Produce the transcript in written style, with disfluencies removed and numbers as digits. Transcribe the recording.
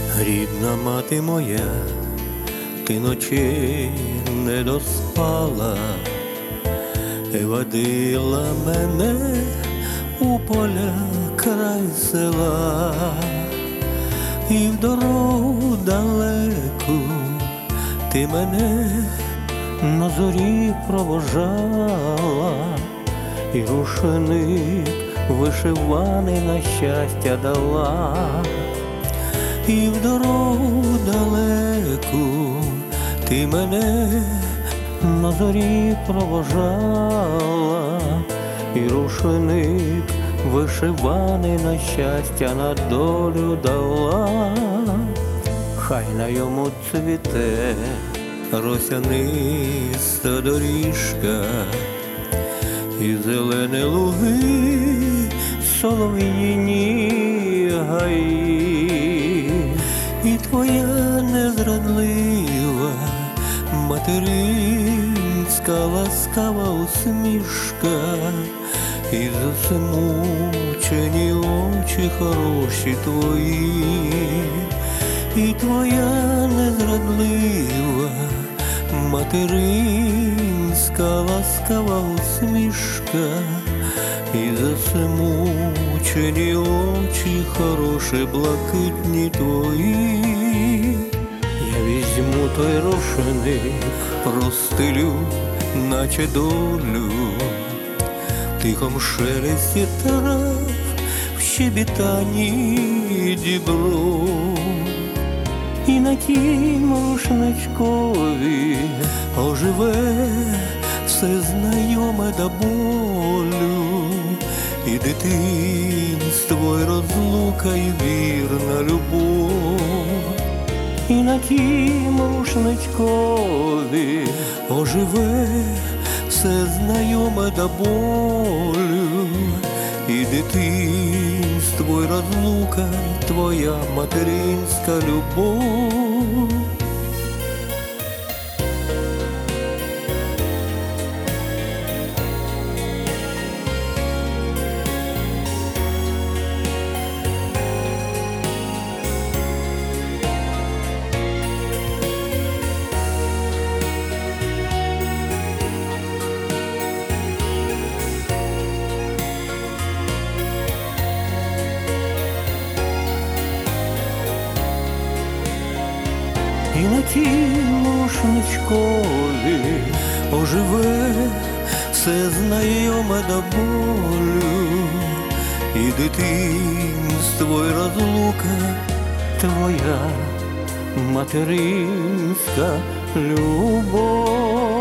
Рідна мати моя, ти ночей не доспала, і водила мене у поля край села, і в дорогу далеку ти мене на зорі провожала, і рушник вишиваний на щастя дала. І в дорогу далеку ти мене на зорі провожала, і рушник вишиваний на щастя на долю дала. Хай на йому цвіте росяниста доріжка, і зелені луги, солов'їні гаї, і твоя незрадлива материнська ласкава усмішка, і засмучені очі хороші твої, і твоя незрадлива материнська ласкава усмішка, і засмучені очі хороші блакитні твої. Я візьму той рушник, простелю, наче долю, в тихом шелесті трав, в щебетанні дібро. І на тім рушничкові оживе все знайоме до болю, і дитинство, і розлука, і вірна любов. І на тім рушничкові оживе все знайоме до болю, і дитинство, і розлука, твоя материнська любов. І на тім рушничкові оживе все знайоме до болю, і дитинство, і розлука, твоя материнська любов.